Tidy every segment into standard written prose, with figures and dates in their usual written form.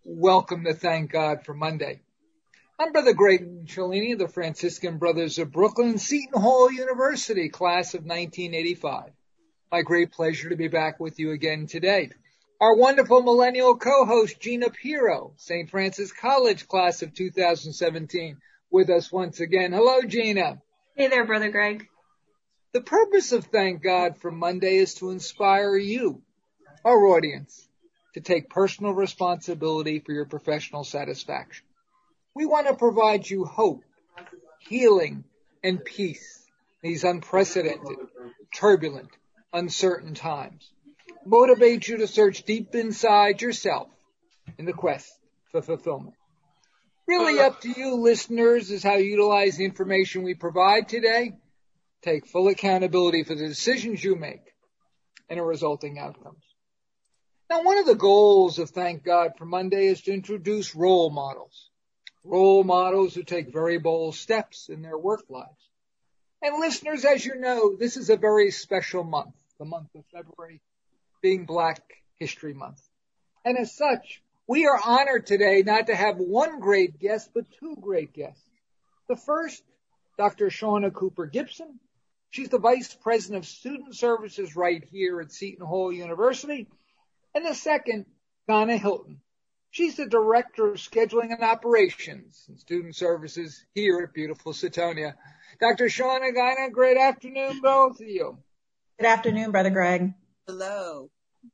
Welcome to Thank God for Monday. I'm Brother Greg Cellini of the Franciscan Brothers of Brooklyn, Seton Hall University, class of 1985. My great pleasure to be back with you again today. Our wonderful millennial co-host, Gina Pirro, St. Francis College, class of 2017, with us once again. Hello, Gina. Hey there, Brother Greg. The purpose of Thank God for Monday is to inspire you, our audience, to take personal responsibility for your professional satisfaction. We want to provide you hope, healing, and peace in these unprecedented, turbulent, uncertain times. Motivate you to search deep inside yourself in the quest for fulfillment. Really up to you, listeners, is how you utilize the information we provide today. Take full accountability for the decisions you make and the resulting outcomes. Now, one of the goals of Thank God for Monday is to introduce role models. Role models who take very bold steps in their work lives. And listeners, as you know, this is a very special month, the month of February being Black History Month. And as such, we are honored today not to have one great guest, but two great guests. The first, Dr. Shauna Cooper Gibson. She's the Vice President of Student Services right here at Seton Hall University. And the second, Donna Hilton. She's the Director of Scheduling and Operations and Student Services here at beautiful Setonia. Dr. Shauna, Donna, great afternoon, both of you. Good afternoon, Brother Greg. Hello.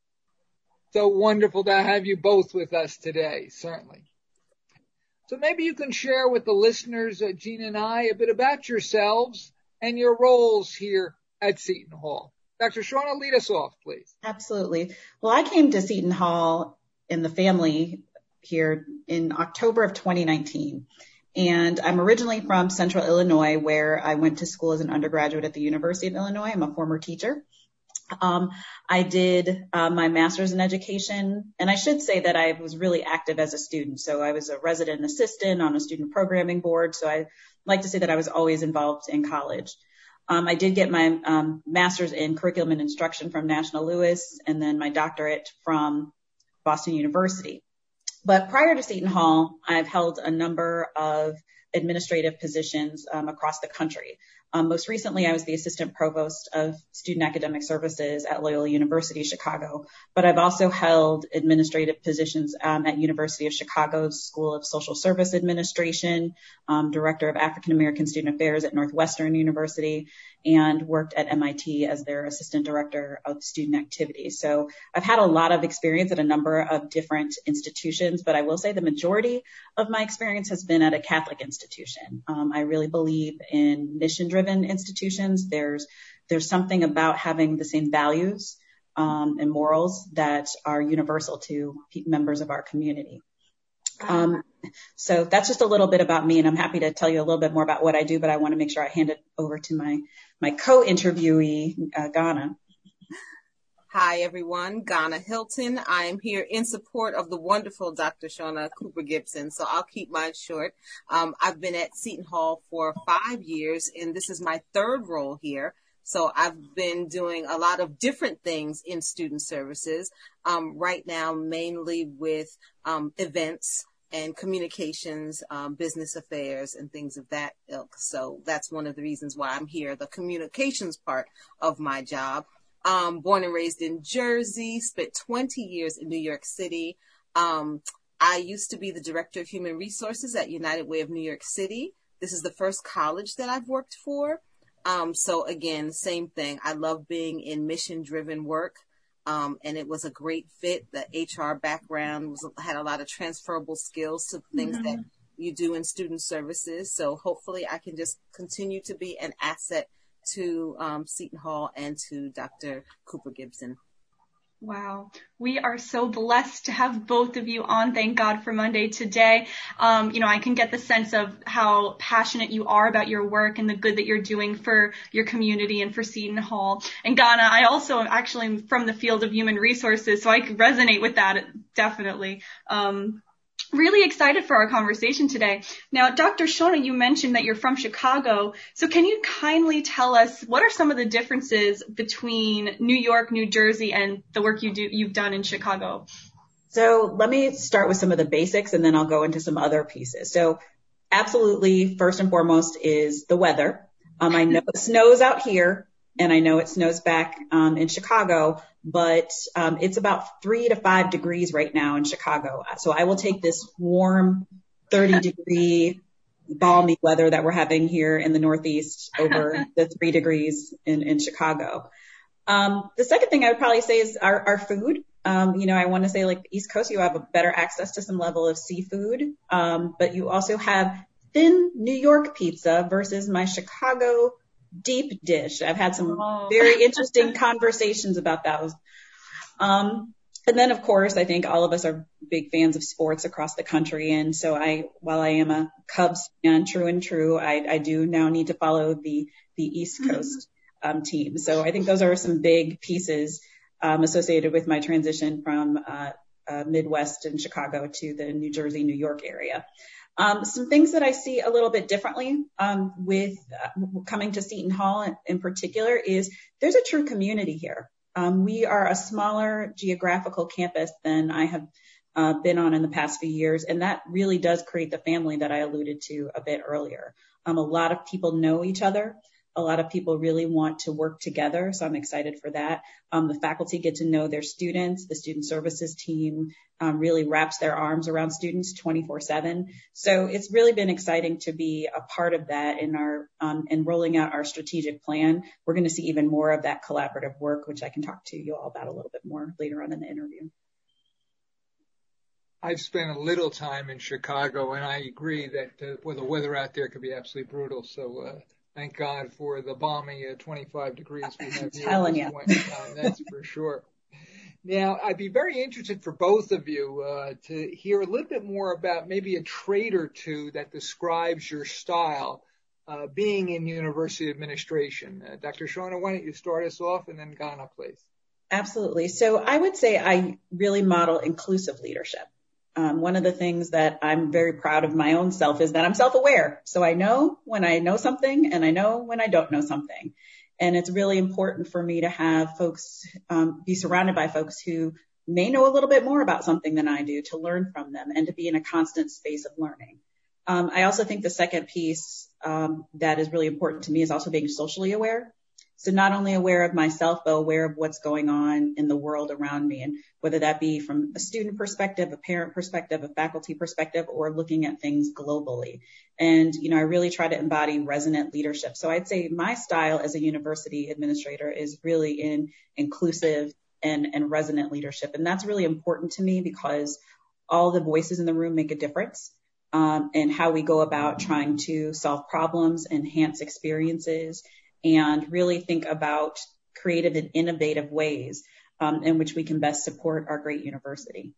So wonderful to have you both with us today, certainly. So maybe you can share with the listeners, Gina and I, a bit about yourselves and your roles here at Seton Hall. Dr. Shauna, lead us off, please. Absolutely. Well, I came to Seton Hall in the family here in October of 2019. And I'm originally from Central Illinois, where I went to school as an undergraduate at the University of Illinois. I'm a former teacher. I did my master's in education, and I should say that I was really active as a student. So I was a resident assistant on a student programming board. So I like to say that I was always involved in college. I did get my master's in curriculum and instruction from National Louis, and then my doctorate from Boston University. But prior to Seton Hall, I've held a number of administrative positions across the country. Most recently, I was the assistant provost of student academic services at Loyola University Chicago, but I've also held administrative positions at University of Chicago's School of Social Service Administration, director of African American Student Affairs at Northwestern University, and worked at MIT as their assistant director of student activities. So I've had a lot of experience at a number of different institutions, but I will say the majority of my experience has been at a Catholic institution. I really believe in mission-driven institutions. There's something about having the same values and morals that are universal to members of our community. So that's just a little bit about me, and I'm happy to tell you a little bit more about what I do, but I want to make sure I hand it over to my co-interviewee, Ghana. Hi, everyone. Ghana Hilton. I am here in support of the wonderful Dr. Shauna Cooper Gibson, so I'll keep mine short. I've been at Seton Hall for 5 years, and this is my third role here. So I've been doing a lot of different things in student services, right now mainly with events and communications, business affairs, and things of that ilk. So that's one of the reasons why I'm here, the communications part of my job. Born and raised in Jersey, spent 20 years in New York City. I used to be the director of human resources at United Way of New York City. This is the first college that I've worked for. So again, same thing. I love being in mission-driven work. And it was a great fit. The HR background had a lot of transferable skills to things that you do in student services. So hopefully I can just continue to be an asset to Seton Hall and to Dr. Cooper Gibson. Wow. We are so blessed to have both of you on Thank God for Monday today. I can get the sense of how passionate you are about your work and the good that you're doing for your community and for Seton Hall. And Ghana, I also actually am from the field of human resources, so I could resonate with that definitely. Really excited for our conversation today. Now, Dr. Shauna, you mentioned that you're from Chicago. So can you kindly tell us what are some of the differences between New York, New Jersey, and the work you've done in Chicago? So let me start with some of the basics and then I'll go into some other pieces. So absolutely, first and foremost is the weather. I know it snows out here and I know it snows back in Chicago, but it's about 3 to 5 degrees right now in Chicago. So I will take this warm 30-degree balmy weather that we're having here in the Northeast over the 3 degrees in Chicago. The second thing I would probably say is our food. I want to say like the East Coast, you have a better access to some level of seafood. But you also have thin New York pizza versus my Chicago deep dish. I've had some very interesting conversations about those. And then, of course, I think all of us are big fans of sports across the country. And so while I am a Cubs fan, true, I do now need to follow the East Coast team. So I think those are some big pieces associated with my transition from Midwest and Chicago to the New Jersey, New York area. Some things that I see a little bit differently with coming to Seton Hall in particular is there's a true community here. We are a smaller geographical campus than I have been on in the past few years, and that really does create the family that I alluded to a bit earlier. A lot of people know each other. A lot of people really want to work together, so I'm excited for that. The faculty get to know their students. The student services team really wraps their arms around students 24/7. So it's really been exciting to be a part of that in rolling out our strategic plan. We're going to see even more of that collaborative work, which I can talk to you all about a little bit more later on in the interview. I've spent a little time in Chicago, and I agree that the weather out there could be absolutely brutal. So thank God for the balmy 25 degrees we have here. I'm telling you. That's for sure. Now, I'd be very interested for both of you to hear a little bit more about maybe a trait or two that describes your style being in university administration. Dr. Shawna, why don't you start us off, and then Ghana, please. Absolutely. So I would say I really model inclusive leadership. One of the things that I'm very proud of my own self is that I'm self-aware. So I know when I know something and I know when I don't know something. And it's really important for me to have folks, be surrounded by folks who may know a little bit more about something than I do, to learn from them and to be in a constant space of learning. I also think the second piece that is really important to me is also being socially aware. So not only aware of myself, but aware of what's going on in the world around me, and whether that be from a student perspective, a parent perspective, a faculty perspective, or looking at things globally. And, I really try to embody resonant leadership. So I'd say my style as a university administrator is really in inclusive and resonant leadership. And that's really important to me because all the voices in the room make a difference. And how we go about trying to solve problems, enhance experiences, and really think about creative and innovative ways in which we can best support our great university.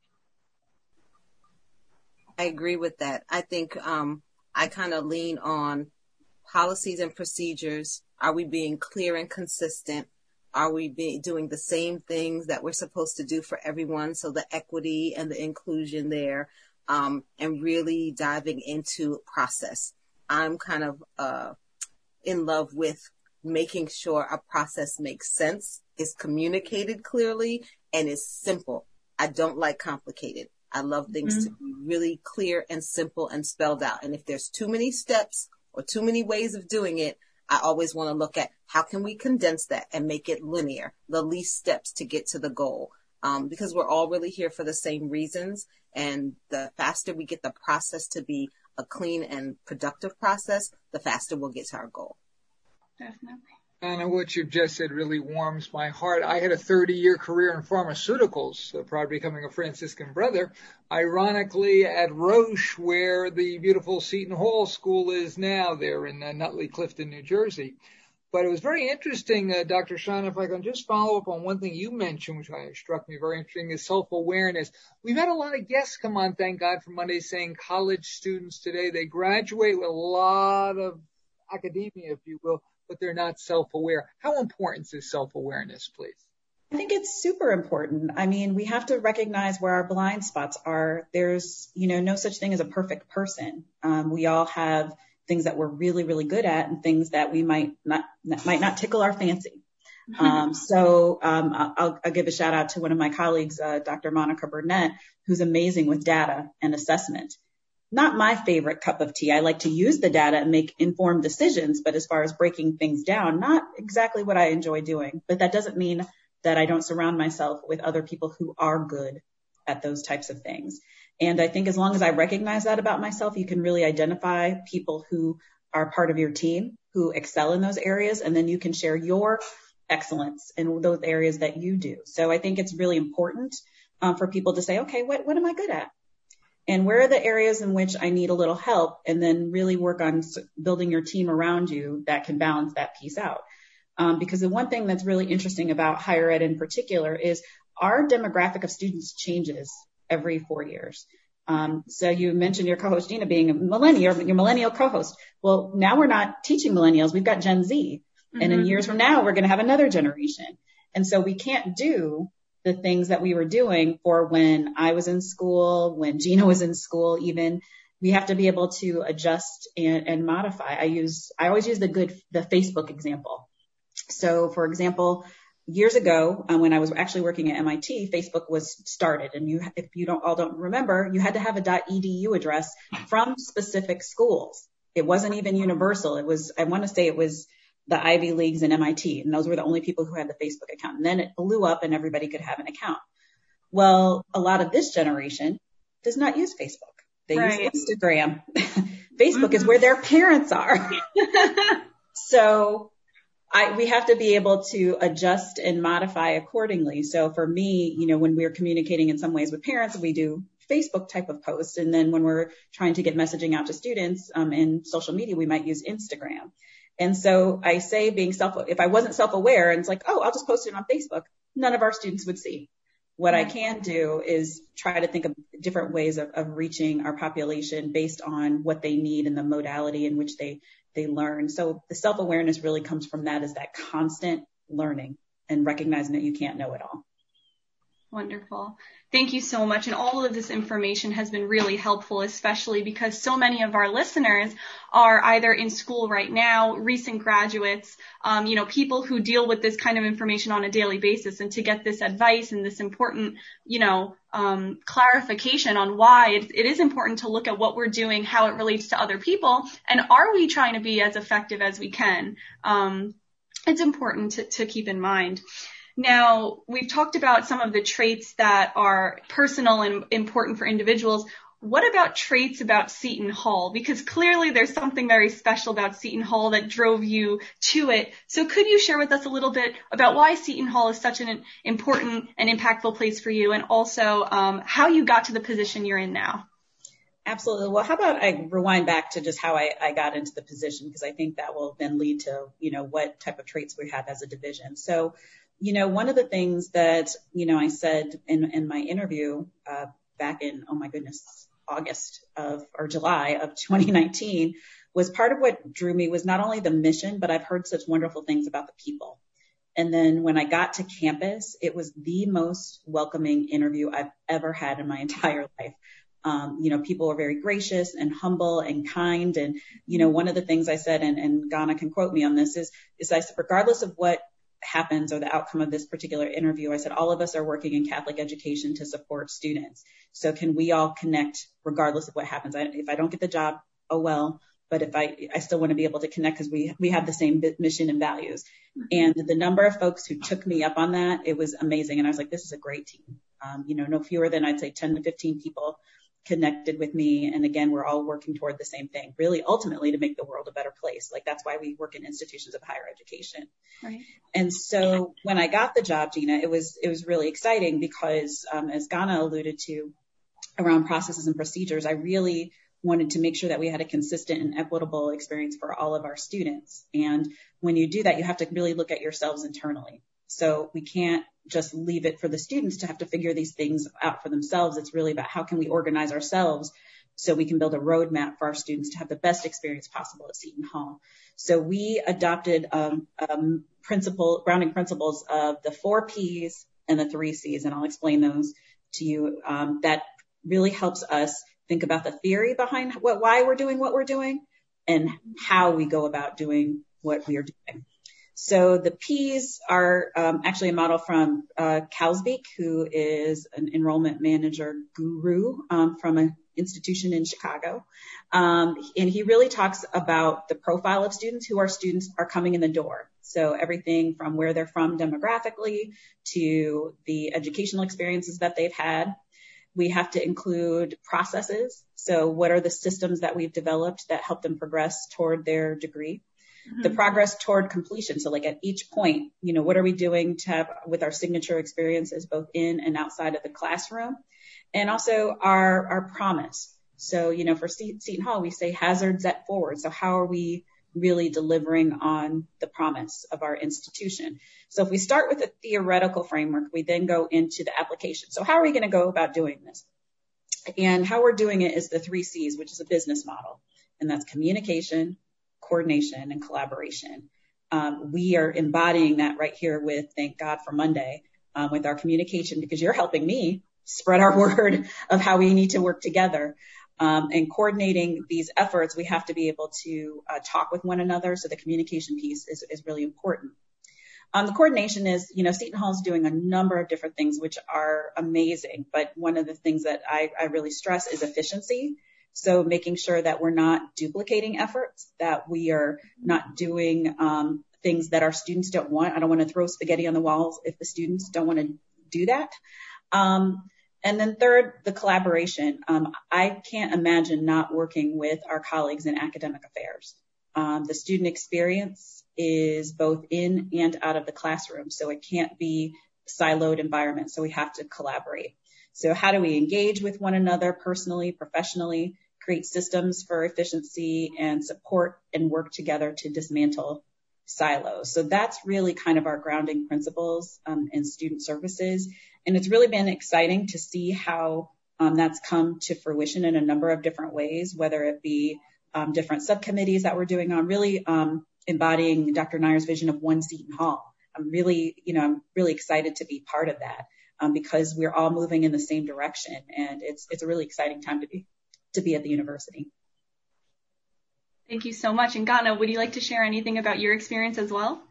I agree with that. I think I kind of lean on policies and procedures. Are we being clear and consistent? Are we doing the same things that we're supposed to do for everyone? So the equity and the inclusion there, and really diving into process. I'm kind of in love with making sure a process makes sense, is communicated clearly, and is simple. I don't like complicated. I love things to be really clear and simple and spelled out. And if there's too many steps or too many ways of doing it, I always want to look at how can we condense that and make it linear, the least steps to get to the goal. Because we're all really here for the same reasons. And the faster we get the process to be a clean and productive process, the faster we'll get to our goal. Definitely. Anna, what you've just said really warms my heart. I had a 30-year career in pharmaceuticals, prior to becoming a Franciscan brother, ironically at Roche, where the beautiful Seton Hall School is now, there in Nutley Clifton, New Jersey. But it was very interesting, Dr. Shawna, if I can just follow up on one thing you mentioned, which struck me very interesting, is self-awareness. We've had a lot of guests come on, thank God, for Monday, saying college students today, they graduate with a lot of academia, if you will, but they're not self-aware. How important is self-awareness, please? I think it's super important. I mean, we have to recognize where our blind spots are. There's, no such thing as a perfect person. We all have things that we're really, really good at and things that we might not tickle our fancy. I'll give a shout out to one of my colleagues, Dr. Monica Burnett, who's amazing with data and assessment. Not my favorite cup of tea. I like to use the data and make informed decisions, but as far as breaking things down, not exactly what I enjoy doing. But that doesn't mean that I don't surround myself with other people who are good at those types of things. And I think as long as I recognize that about myself, you can really identify people who are part of your team, who excel in those areas, and then you can share your excellence in those areas that you do. So I think it's really important for people to say, okay, what am I good at? And where are the areas in which I need a little help? And then really work on building your team around you that can balance that piece out. Because the one thing that's really interesting about higher ed in particular is our demographic of students changes every 4 years. So you mentioned your co-host, Gina, being a millennial, your millennial co-host. Well, now we're not teaching millennials. We've got Gen Z. Mm-hmm. And in years from now, we're going to have another generation. And so we can't do the things that we were doing for when I was in school, when Gina was in school, even. We have to be able to adjust and modify. I always use the Facebook example. So for example, years ago, when I was actually working at MIT, Facebook was started. And if you don't remember, you had to have a .edu address from specific schools. It wasn't even universal. I want to say it was the Ivy Leagues and MIT, and those were the only people who had the Facebook account. And then it blew up and everybody could have an account. Well, a lot of this generation does not use Facebook. They use Instagram. Facebook is where their parents are. So we have to be able to adjust and modify accordingly. So for me, when we're communicating in some ways with parents, we do Facebook type of posts. And then when we're trying to get messaging out to students in social media, we might use Instagram. And so I say if I wasn't self-aware and it's like, oh, I'll just post it on Facebook, none of our students would see. What I can do is try to think of different ways of reaching our population based on what they need and the modality in which they learn. So the self-awareness really comes from that, is that constant learning and recognizing that you can't know it all. Wonderful. Thank you so much. And all of this information has been really helpful, especially because so many of our listeners are either in school right now, recent graduates, people who deal with this kind of information on a daily basis. And to get this advice and this important, clarification on why it is important to look at what we're doing, how it relates to other people, and are we trying to be as effective as we can? It's important to keep in mind. Now, we've talked about some of the traits that are personal and important for individuals. What about traits about Seton Hall? Because clearly there's something very special about Seton Hall that drove you to it. So could you share with us a little bit about why Seton Hall is such an important and impactful place for you, and also how you got to the position you're in now? Absolutely. Well, how about I rewind back to just how I got into the position, because I think that will then lead to, what type of traits we have as a division. So, one of the things that, I said in my interview back in, July of 2019 was part of what drew me was not only the mission, but I've heard such wonderful things about the people. And then when I got to campus, it was the most welcoming interview I've ever had in my entire life. People were very gracious and humble and kind. And, one of the things I said, and Ghana can quote me on this, is I said, regardless of what happens or the outcome of this particular interview, I said, all of us are working in Catholic education to support students. So can we all connect regardless of what happens? If I don't get the job, oh well, but if I still want to be able to connect because we have the same mission and values. And the number of folks who took me up on that, it was amazing. And I was like, this is a great team. No fewer than I'd say 10 to 15 people connected with me. And again, we're all working toward the same thing, really ultimately to make the world a better place. Like that's why we work in institutions of higher education. Right. And so when I got the job, Gina, it was really exciting because as Ghana alluded to around processes and procedures, I really wanted to make sure that we had a consistent and equitable experience for all of our students. And when you do that, you have to really look at yourselves internally. So we can't just leave it for the students to have to figure these things out for themselves. It's really about how can we organize ourselves so we can build a roadmap for our students to have the best experience possible at Seton Hall. So we adopted grounding principles of the 4 Ps and the 3 Cs, and I'll explain those to you. That really helps us think about the theory behind why we're doing what we're doing and how we go about doing what we are doing. So the P's are actually a model from Cowsbeak, who is an enrollment manager guru from an institution in Chicago. And he really talks about the profile of students, who our students are coming in the door. So everything from where they're from demographically to the educational experiences that they've had. We have to include processes. So what are the systems that we've developed that help them progress toward their degree? The progress toward completion. So like at each point, what are we doing to have with our signature experiences, both in and outside of the classroom? And also our promise. So, for Seton Hall, we say hazard set forward. So how are we really delivering on the promise of our institution? So if we start with a theoretical framework, we then go into the application. So how are we going to go about doing this? And how we're doing it is the 3 C's, which is a business model. And that's communication, coordination, and collaboration. We are embodying that right here with Thank God for Monday, with our communication, because you're helping me spread our word of how we need to work together. And coordinating these efforts, we have to be able to talk with one another. So the communication piece is really important. The coordination is, Seton Hall is doing a number of different things, which are amazing. But one of the things that I really stress is efficiency. So making sure that we're not duplicating efforts, that we are not doing things that our students don't want. I don't want to throw spaghetti on the walls if the students don't want to do that. And then third, the collaboration. I can't imagine not working with our colleagues in academic affairs. The student experience is both in and out of the classroom, so it can't be siloed environment. So we have to collaborate. So how do we engage with one another personally, professionally, create systems for efficiency and support and work together to dismantle silos? So that's really kind of our grounding principles in student services. And it's really been exciting to see how that's come to fruition in a number of different ways, whether it be different subcommittees that we're doing on really embodying Dr. Neyer's vision of one Seton Hall. I'm really excited to be part of that because we're all moving in the same direction. And it's a really exciting time to be at the university. Thank you so much. And Ghana, would you like to share anything about your experience as well?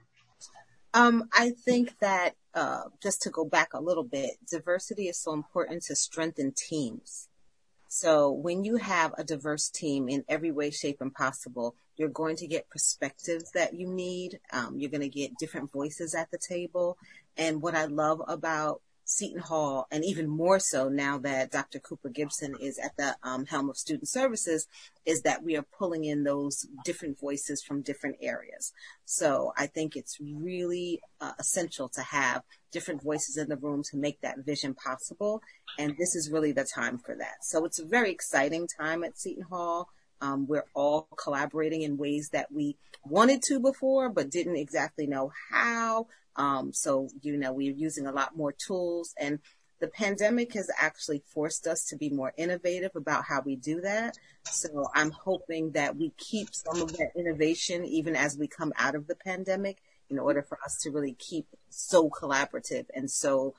I think that just to go back a little bit, diversity is so important to strengthen teams. So when you have a diverse team in every way, shape, and possible, you're going to get perspectives that you need. You're going to get different voices at the table. And what I love about Seton Hall, and even more so now that Dr. Cooper Gibson is at the helm of student services, is that we are pulling in those different voices from different areas. So I think it's really essential to have different voices in the room to make that vision possible. And this is really the time for that. So it's a very exciting time at Seton Hall. We're all collaborating in ways that we wanted to before, but didn't exactly know how. So, we're using a lot more tools, and the pandemic has actually forced us to be more innovative about how we do that. So I'm hoping that we keep some of that innovation even as we come out of the pandemic in order for us to really keep so collaborative and so,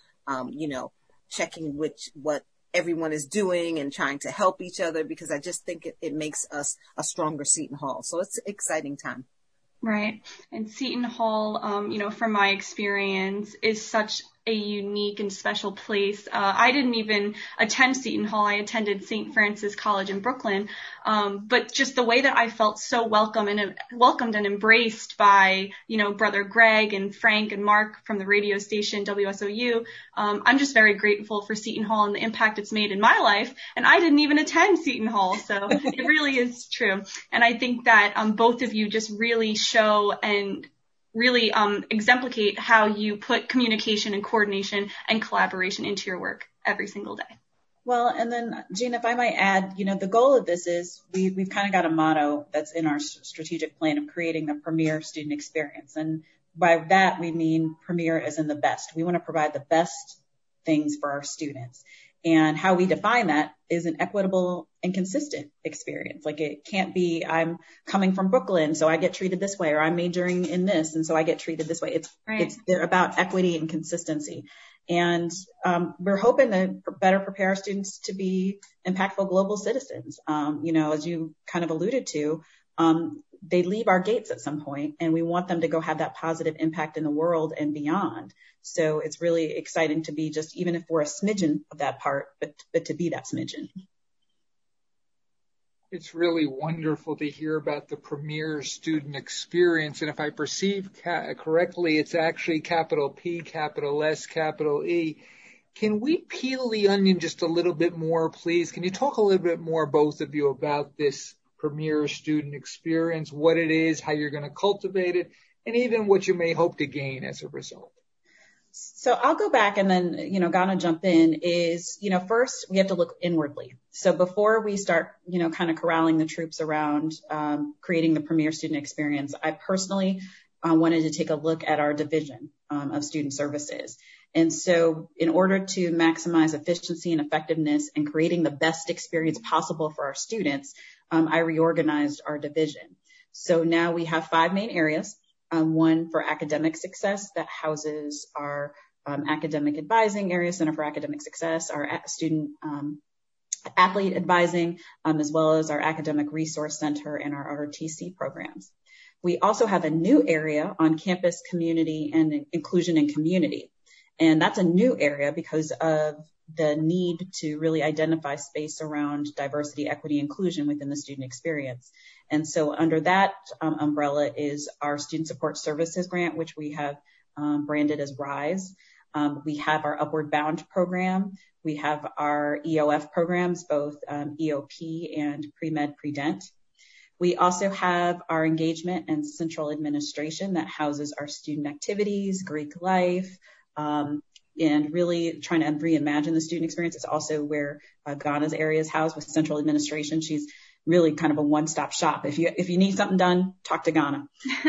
checking what everyone is doing and trying to help each other, because I just think it makes us a stronger Seton Hall. So it's an exciting time. Right. And Seton Hall, from my experience, is such a unique and special place. I didn't even attend Seton Hall. I attended St. Francis College in Brooklyn. But just the way that I felt so welcomed and embraced by, Brother Greg and Frank and Mark from the radio station WSOU. I'm just very grateful for Seton Hall and the impact it's made in my life. And I didn't even attend Seton Hall. So it really is true. And I think that both of you just really show and really exemplify how you put communication and coordination and collaboration into your work every single day. Well, and then, Jean, if I might add, the goal of this is we've kind of got a motto that's in our strategic plan of creating the premier student experience. And by that, we mean premier as in the best. We want to provide the best things for our students. And how we define that is an equitable and consistent experience. Like, it can't be, I'm coming from Brooklyn, so I get treated this way, or I'm majoring in this, and so I get treated this way. It's about equity and consistency. And we're hoping to better prepare our students to be impactful global citizens. As you kind of alluded to, they leave our gates at some point, and we want them to go have that positive impact in the world and beyond. So it's really exciting to be just, even if we're a smidgen of that part, but to be that smidgen. It's really wonderful to hear about the Premier Student Experience. And if I perceive correctly, it's actually capital P, capital S, capital E. Can we peel the onion just a little bit more, please? Can you talk a little bit more, both of you, about this Premier Student Experience, what it is, how you're going to cultivate it, and even what you may hope to gain as a result? So I'll go back and then, Ghana jump in is, first we have to look inwardly. So before we start, kind of corralling the troops around creating the Premier Student Experience, I personally wanted to take a look at our division of student services. And so in order to maximize efficiency and effectiveness and creating the best experience possible for our students, I reorganized our division. So now we have 5 main areas. One for academic success that houses our academic advising area, Center for Academic Success, our student athlete advising, as well as our academic resource center and our ROTC programs. We also have a new area on campus community and inclusion and community. And that's a new area because of the need to really identify space around diversity, equity, inclusion within the student experience. And so under that umbrella is our Student Support Services grant, which we have branded as RISE. We have our Upward Bound program. We have our EOF programs, both EOP and pre-med, pre-dent. We also have our engagement and central administration that houses our student activities, Greek life, and really trying to reimagine the student experience. It's also where Ghana's area is housed with central administration. She's really kind of a one-stop shop. If you need something done, talk to Ghana.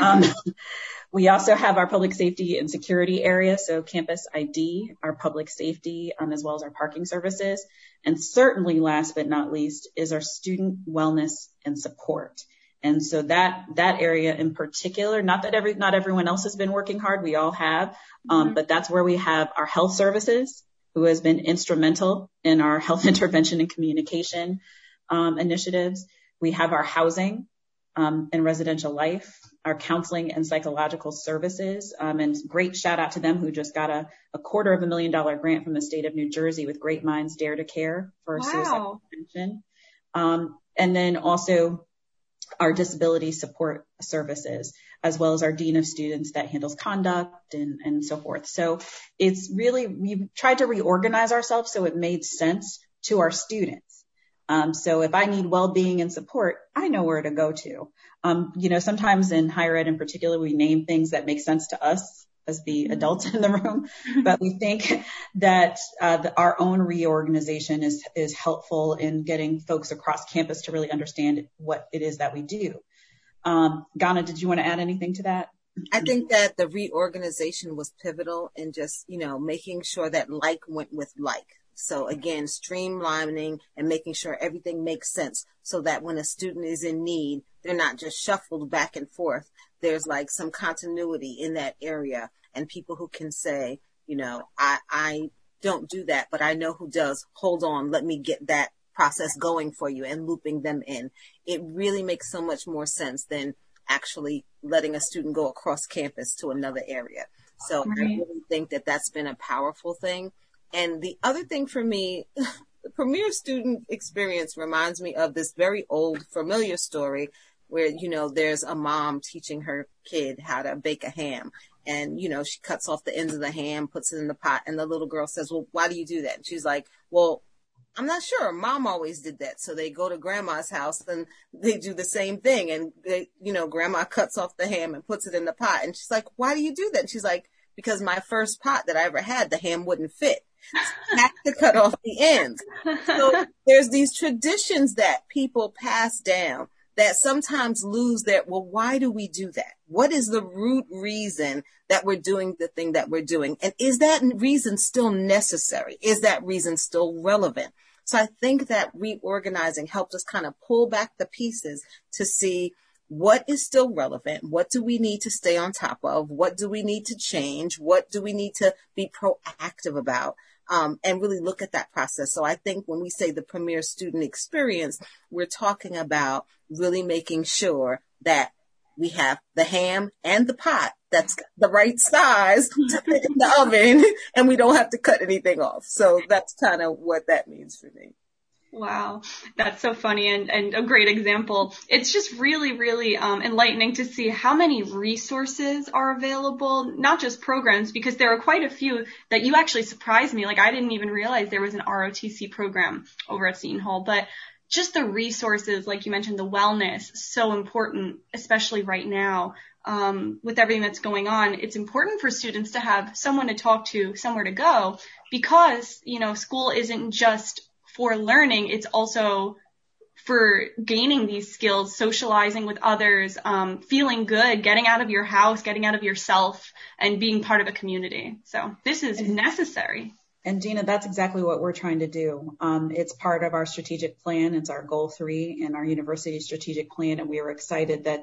We also have our public safety and security area, so campus ID, our public safety, as well as our parking services. And certainly last but not least is our student wellness and support. And so that area in particular, not everyone else has been working hard, we all have, but that's where we have our health services, who has been instrumental in our health intervention and communication initiatives. We have our housing and residential life, our counseling and psychological services, and great shout out to them who just got a $250,000 grant from the state of New Jersey with Great Minds Dare to Care for suicide prevention. And then also our disability support services, as well as our dean of students that handles conduct and so forth. So it's really, we've tried to reorganize ourselves so it made sense to our students. So if I need well-being and support, I know where to go to. Sometimes in higher ed in particular, we name things that make sense to us as the adults in the room, but we think that our own reorganization is helpful in getting folks across campus to really understand what it is that we do. Ghana, did you want to add anything to that? I think that the reorganization was pivotal in just, making sure that like went with like. So again, streamlining and making sure everything makes sense so that when a student is in need, they're not just shuffled back and forth. There's like some continuity in that area and people who can say, I don't do that, but I know who does. Hold on, let me get that process going for you and looping them in. It really makes so much more sense than actually letting a student go across campus to another area. So I really think that that's been a powerful thing. And the other thing for me, the Premier Student Experience reminds me of this very old familiar story where, there's a mom teaching her kid how to bake a ham. And, she cuts off the ends of the ham, puts it in the pot. And the little girl says, well, why do you do that? And she's like, well, I'm not sure. Mom always did that. So they go to grandma's house and they do the same thing. And they, grandma cuts off the ham and puts it in the pot. And she's like, why do you do that? And she's like, because my first pot that I ever had, the ham wouldn't fit. So I had to cut off the ends. So there's these traditions that people pass down that sometimes lose their, well, why do we do that? What is the root reason that we're doing the thing that we're doing? And is that reason still necessary? Is that reason still relevant? So I think that reorganizing helped us kind of pull back the pieces to see what is still relevant. What do we need to stay on top of? What do we need to change? What do we need to be proactive about? And really look at that process. So I think when we say the Premier Student Experience, we're talking about really making sure that we have the ham and the pot that's the right size to fit in the oven, and we don't have to cut anything off. So that's kind of what that means for me. Wow, that's so funny and a great example. It's just really, really enlightening to see how many resources are available, not just programs, because there are quite a few that you actually surprised me. Like, I didn't even realize there was an ROTC program over at Seton Hall, but just the resources, like you mentioned, the wellness, so important, especially right now. With everything that's going on, it's important for students to have someone to talk to, somewhere to go, because, school isn't just for learning, it's also for gaining these skills, socializing with others, feeling good, getting out of your house, getting out of yourself, and being part of a community. So this is necessary. And Gina, that's exactly what we're trying to do. It's part of our strategic plan. It's our goal 3 in our university strategic plan. And we were excited that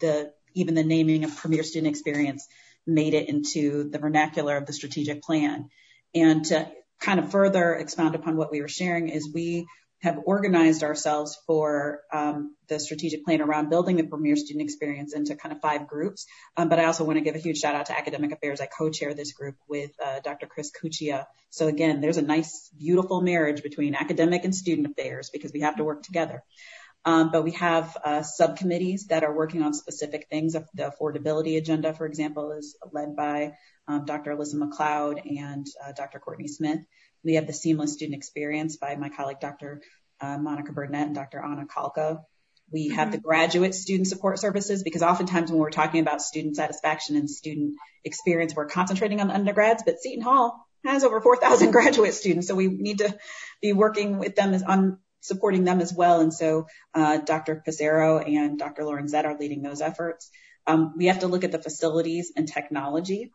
even the naming of Premier Student Experience made it into the vernacular of the strategic plan. And to kind of further expound upon what we were sharing is we have organized ourselves for the strategic plan around building the Premier Student Experience into kind of 5 groups. But I also want to give a huge shout out to Academic Affairs. I co-chair this group with Dr. Chris Cuccia. So again, there's a nice, beautiful marriage between academic and student affairs because we have to work together. But we have subcommittees that are working on specific things. The affordability agenda, for example, is led by Dr. Alyssa McLeod and Dr. Courtney Smith. We have the Seamless Student Experience by my colleague, Dr. Monica Burnett and Dr. Anna Kalka. We have the Graduate Student Support Services, because oftentimes when we're talking about student satisfaction and student experience, we're concentrating on undergrads, but Seton Hall has over 4,000 graduate students. So we need to be working with them on supporting them as well. And so Dr. Pizarro and Dr. Lorenzette are leading those efforts. We have to look at the facilities and technology.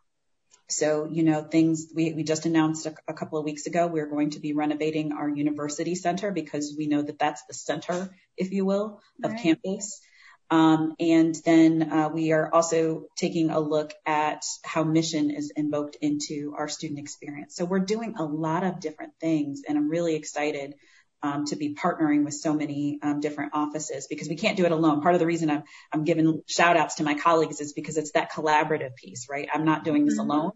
So, things we just announced a couple of weeks ago, we're going to be renovating our university center because we know that that's the center, if you will, of campus. And then we are also taking a look at how mission is invoked into our student experience. So we're doing a lot of different things, and I'm really excited to be partnering with so many different offices because we can't do it alone. Part of the reason I'm giving shout outs to my colleagues is because it's that collaborative piece, right? I'm not doing this alone.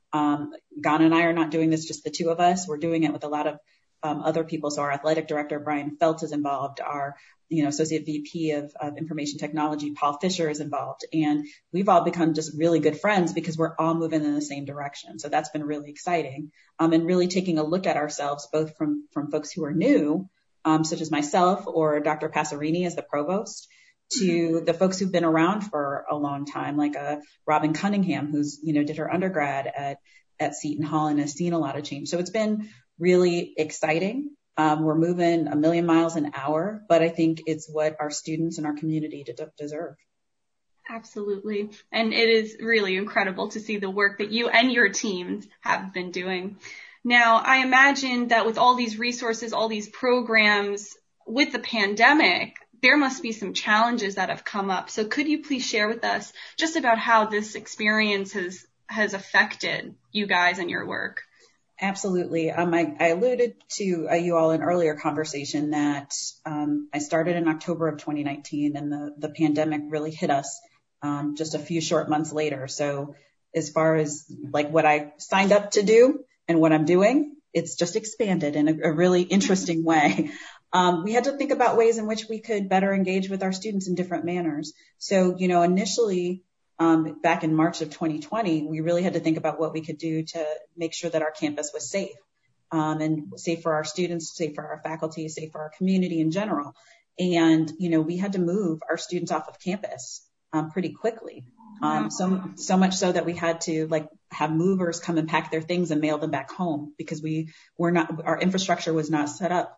Ghana and I are not doing this, just the two of us. We're doing it with a lot of other people. So our athletic director, Brian Felt, is involved. Our associate VP of information technology, Paul Fisher, is involved. And we've all become just really good friends because we're all moving in the same direction. So that's been really exciting. And really taking a look at ourselves, both from folks who are new, such as myself or Dr. Passerini as the provost, to the folks who've been around for a long time, like Robin Cunningham, who's, did her undergrad at Seton Hall and has seen a lot of change. So it's been really exciting. We're moving a million miles an hour, but I think it's what our students and our community deserve. Absolutely. And it is really incredible to see the work that you and your teams have been doing. Now, I imagine that with all these resources, all these programs, with the pandemic, there must be some challenges that have come up. So could you please share with us just about how this experience has affected you guys and your work? Absolutely. I alluded to you all in earlier conversation that I started in October of 2019, and the pandemic really hit us just a few short months later. So as far as like what I signed up to do and what I'm doing, it's just expanded in a really interesting way. We had to think about ways in which we could better engage with our students in different manners. So, initially, back in March of 2020, we really had to think about what we could do to make sure that our campus was safe, and safe for our students, safe for our faculty, safe for our community in general. And, we had to move our students off of campus pretty quickly. So much so that we had to have movers come and pack their things and mail them back home because our infrastructure was not set up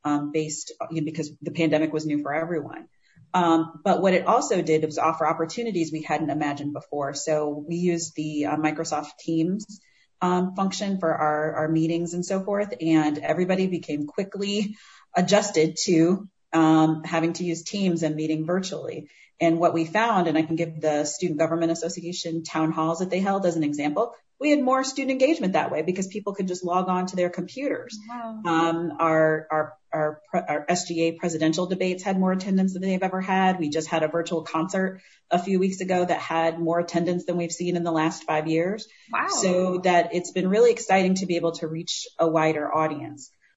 because the pandemic was new for everyone. But what it also did was offer opportunities we hadn't imagined before. So we used the Microsoft Teams function for our meetings and so forth, and everybody became quickly adjusted to having to use Teams and meeting virtually. And what we found, and I can give the Student Government Association town halls that they held as an example, we had more student engagement that way because people could just log on to their computers. Wow. Our our SGA presidential debates had more attendance than they've ever had. We just had a virtual concert a few weeks ago that had more attendance than we've seen in the last 5 years. Wow. So that it's been really exciting to be able to reach a wider audience.